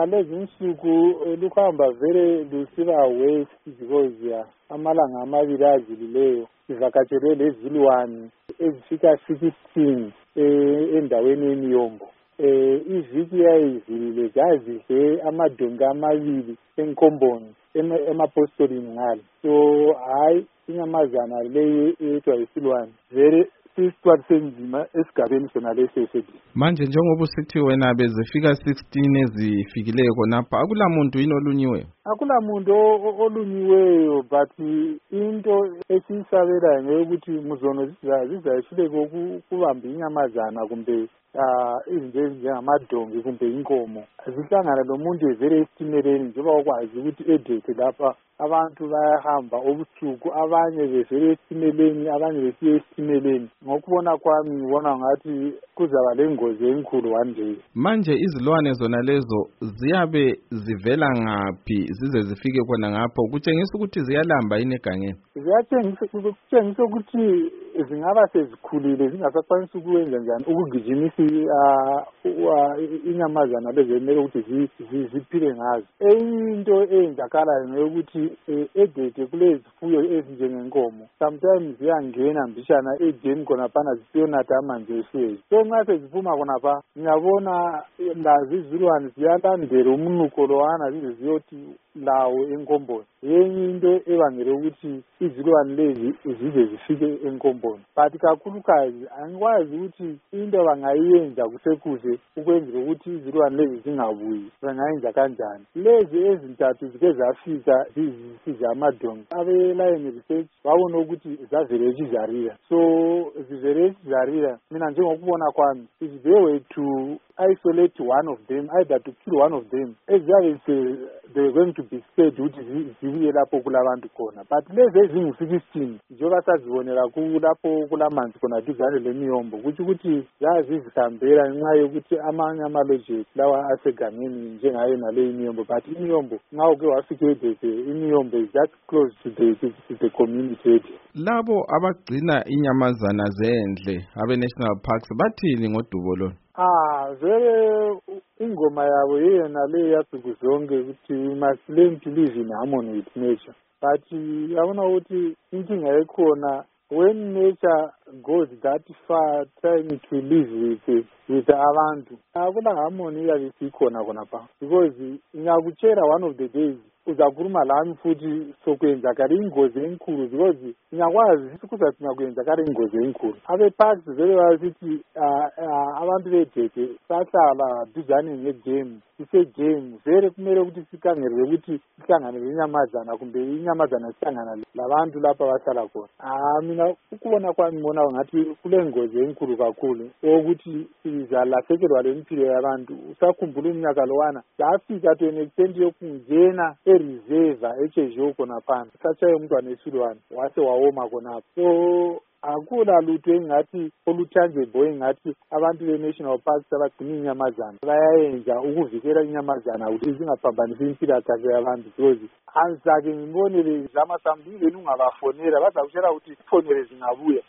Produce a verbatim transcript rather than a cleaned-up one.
lezi insuku luhamba vele lusiba west because ya amalanga amabili adlulileyo sivakatshelwe lezilwane ezifika sixteen endaweni yeMiyombo. Eh iviki yayizilile zazidle amadonki amabili enkomboni emapostolini ngale. So hayi inyamazana leyo ethiwa yisilwane vele sisitwathi senzima esigabeni sona lesi esithi. Manje njengoba usithi wena bezifika sixteen ezifikileyo khonapha akula muntu yini olunyiweyo? Akula muntu olunyiweyo, but into esisabela ngeyokuthi muzono zizayishileke ukubamba inyamazana kumbe izinto ezinjengamadonki kumbe inkomo zihlangana lomuntu evele esitimeleni njengoba ukwazi ukuthi edethe lapha abantu bayahamba obusuku, abanye bevele esitimeleni abanye besiye esitimeleni. Ngokubona kwami ngibona ngathi kuzaba lengozi enkulu one day. Manje izilwane zona lezo ziyabe zivela ngaphi zize zifike khona ngapho? Kutshengisa ukuthi ziyalamba yini egangeni? Ziyatshengisa ukuthi zingaba sezikhulile zingasakwanisi ukwenza njani ukugijimisa inyamazana lezi emele ukuthi ziphile ngazo. Enye into eyenzakalayo ngeyokuthi edede kulezifuyo ezinjengenkomo sometimes ziyangena mbishana edeni khonaphana zisiyonatha amanzi eswezi. So nxa seziphuma khonapha ngiyabona lazi izilwane ziyalandela umnuko lowana zize ziyothi lawo enkomboni. Yenye into ebangela ukuthi izilwane lezi zize zifike enkomboni. But kakhulukazi angikwazi ukuthi into bangayenza kusekuze ukwenzela ukuthi izilwane lezi zingabuyi bangayenza kanjani. Lezi ezintathu zike zafika zisiza amadonki. Abe-Lion Research babona ukuthi zavele eCizaria. So zivele eCizaria, mina njengokubona kwami, if they were to isolate one of them, either to kill one of them, eziyabe they were going to be scared ukuthi zibuye lapho kulabantu khona. But lezi ezingu-sixteen njengoba sazibonela kulapho kulamanzi khona duzane leMiyombo, kuthi ukuthi zazi zihambela ngenxa yokuthi amanye amalojeti lawa asegangeni njengayo naleyo iMiyombo. But iMiyombo nxa uke wafika edede, iMiyombo is just close to the, to, to the community. Labo abagcina inyamazana zendle abe-national parks bathini ngodubo lolu? Ah, vele ingoma yabo yena le yazuku zonke ukuthi we must learn to live in harmony with nature. But yabona ukuthi inkinga ekhona when nature goes that far trying to live with with abantu, akula harmony iyabe isikhona khonapha. Because ngiyakutshela one of the days uzakhuluma lami futhi sokwenzakala ingozi enkulu, because ngiyakwazi ukuthi singakwenzakala ingozi enkulu. Abe-parks vele basithi abantu bedede sahlala duzane ngegame, ise-game vele kumele ukuthi sikhangelwe ukuthi sihlangane lenyamazana kumbe inyamazana sihlangana labantu lapha bahlala khona. Ah mina ukubona kwami ngibona ngathi kule ngozi enkulu kakhulu ukuthi sizalahlekelwa lempilo yabantu. Usakhumbula umnyaka lowana safika to an extent yokungena reserve echejo khonapha sachaye umntwana esilwane wase wawoma khonapha. So akula lutho engathi oluthanjebho engathi abantu be-national parks abagcina inyamazana bayayenza ukuvikela inyamazana ukuthi zingaphambanisi impilakahle yabantu. Because angisake ngibonele zama sambile lungabafonela bazakutshela ukuthi ifonele zingabuya.